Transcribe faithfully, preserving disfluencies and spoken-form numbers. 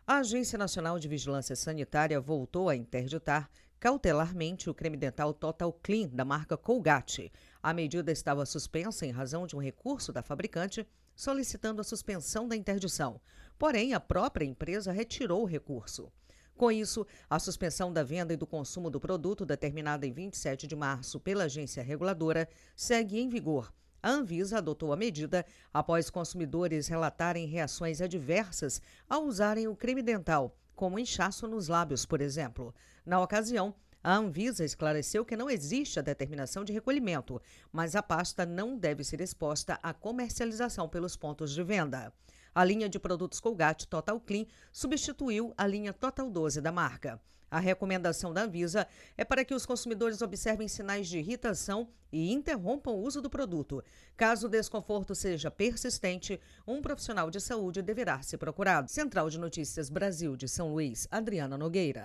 A Agência Nacional de Vigilância Sanitária voltou a interditar cautelarmente o creme dental Total Clean da marca Colgate. A medida estava suspensa em razão de um recurso da fabricante solicitando a suspensão da interdição. Porém, a própria empresa retirou o recurso. Com isso, a suspensão da venda e do consumo do produto, determinada em vinte e sete de março pela agência reguladora, segue em vigor. A Anvisa adotou a medida após consumidores relatarem reações adversas ao usarem o creme dental, como inchaço nos lábios, por exemplo. Na ocasião, a Anvisa esclareceu que não existe a determinação de recolhimento, mas a pasta não deve ser exposta à comercialização pelos pontos de venda. A linha de produtos Colgate Total Clean substituiu a linha Total doze da marca. A recomendação da Anvisa é para que os consumidores observem sinais de irritação e interrompam o uso do produto. Caso o desconforto seja persistente, um profissional de saúde deverá ser procurado. Central de Notícias Brasil de São Luís, Adriana Nogueira.